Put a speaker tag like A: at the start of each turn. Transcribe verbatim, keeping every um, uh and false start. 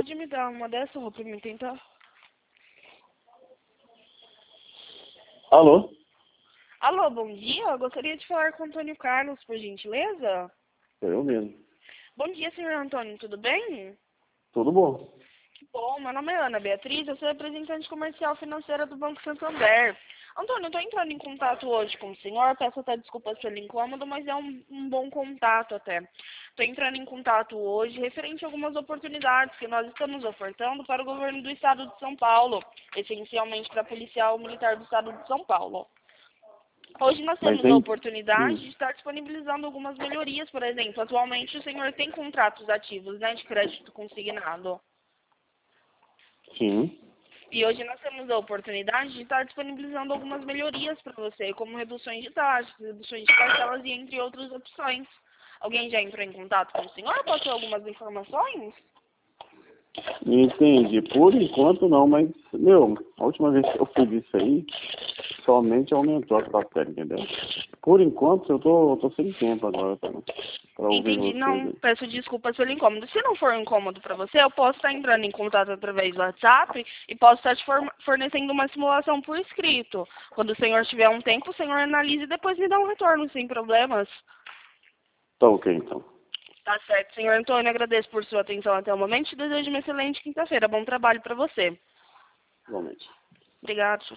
A: Pode me dar uma dessa, eu vou primeiro tentar.
B: Alô?
A: Alô, bom dia. Eu gostaria de falar com o Antônio Carlos, por gentileza.
B: Sou eu mesmo.
A: Bom dia, senhor Antônio, tudo bem?
B: Tudo bom.
A: Que bom, meu nome é Ana Beatriz, eu sou representante comercial financeira do Banco Santander. Antônio, eu estou entrando em contato hoje com o senhor, peço até desculpas pelo incômodo, mas é um, um bom contato até. Estou entrando em contato hoje referente a algumas oportunidades que nós estamos ofertando para o governo do estado de São Paulo, essencialmente para policial militar do estado de São Paulo. Hoje nós
B: Mas
A: temos
B: tem...
A: a oportunidade
B: Hum.
A: de estar disponibilizando algumas melhorias, por exemplo. Atualmente o senhor tem contratos ativos, né, de crédito consignado.
B: Sim.
A: E hoje nós temos a oportunidade de estar disponibilizando algumas melhorias para você, como reduções de taxas, reduções de parcelas e entre outras opções. Alguém já entrou em contato com o senhor? Passou algumas informações?
B: Entendi. Por enquanto não, mas, meu, a última vez que eu fiz isso aí, somente aumentou a taxa, entendeu? Por enquanto eu tô, eu tô sem tempo agora pra, pra ouvir
A: Entendi.
B: vocês
A: Não,
B: aí.
A: peço desculpas pelo incômodo. Se não for um incômodo para você, eu posso estar entrando em contato através do WhatsApp e posso estar te form- fornecendo uma simulação por escrito. Quando o senhor tiver um tempo, o senhor analise e depois me dá um retorno sem problemas.
B: Tá ok, então.
A: Tá certo, senhor Antônio. Agradeço por sua atenção até o momento e desejo uma excelente quinta-feira. Bom trabalho para você.
B: Igualmente.
A: Obrigado.